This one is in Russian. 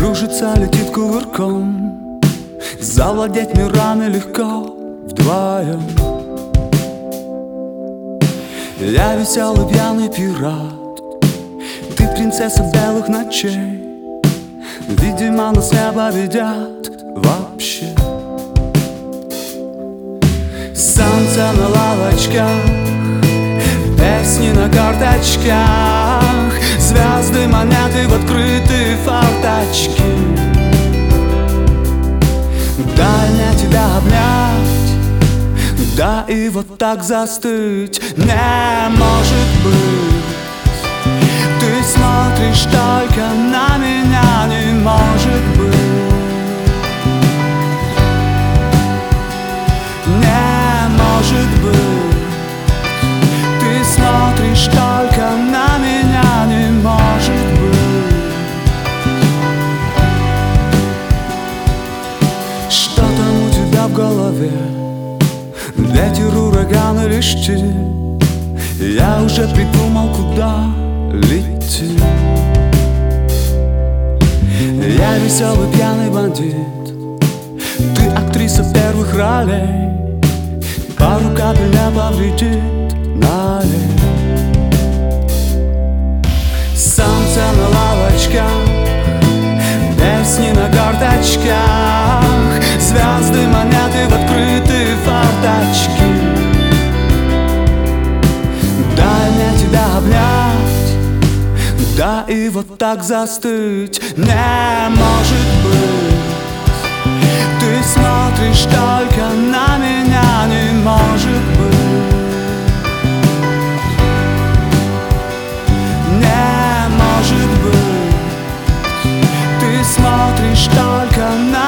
Кружится, летит кувырком. Завладеть мирами легко вдвоем. Я веселый пьяный пират, ты принцесса белых ночей. Видимо, нас не поведят вообще. Солнце на лавочках, песни на карточках, звезды, монеты в открытые форточки. Дай мне тебя обнять, да и вот так застыть. Не может быть, ты смотришь только на меня, не может быть. Не может быть, ты смотришь только на меня, не может быть. Что там у тебя в голове? Ветер, ураган или штиль? Я уже придумал, куда лететь. Я веселый пьяный бандит, ты актриса первых ролей. Пару капель не повредит, налей. Солнце на лавочках, песни на карточках, звезды, монеты в открытые форточки. Дай мне тебя обнять, да и вот так застыть. Не может быть, ты смотришь только на меня, не может быть. Не может быть, ты смотришь только на